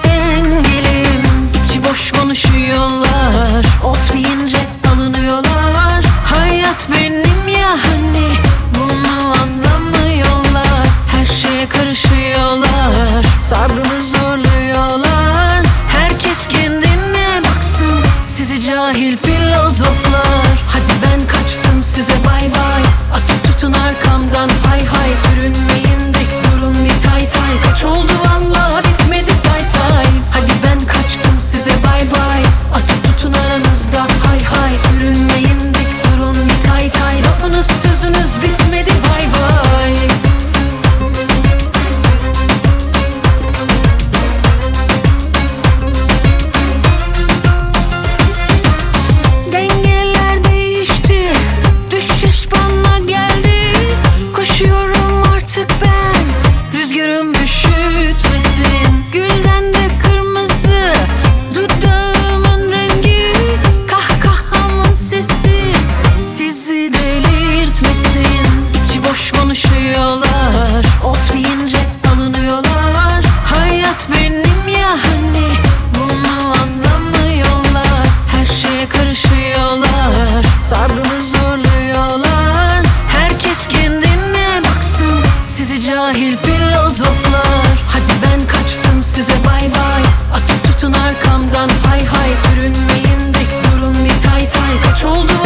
dengelim. İçi boş konuşuyorlar, of deyince alınıyorlar. Hayat benim ya hani, bunu anlamıyorlar. Her şeye karışıyorlar, sabrımı zorluyorlar. Herkes kendine baksın, sizi cahil filozoflar. Hadi ben kaçtım, size bay bay. Atıp tutun arkamdan hay hay. Sürünmeyin, dik durun bir tay tay. Kaç oldu valla, bitmedi say say. Hadi ben kaçtım, size bay bay. Atıp tutun aranızda hay hay. Sürünmeyin, dik durun bir tay tay. Lafınız sözünüz bitmedi bay bay. Dengeler değişti, düşüş bana geldi. Koşuyorum artık ben, rüzgarım üşütmesin. Gülden de kırmızı dudağımın rengi, kahkahamın sesi sizi delirtmesin. İçi boş konuşuyorlar, of deyince alınıyorlar. Hayat benim ya hani, bunu anlamıyorlar. Her şeye karışıyorlar, sabrımı zorluyorlar. Herkes kendine baksın, sizi cahil filozoflar. Hadi ben kaçtım, size bay bay. Atıp tutun arkamdan hay hay. Sürünmeyin, dik durun bir tay tay. Kaç oldu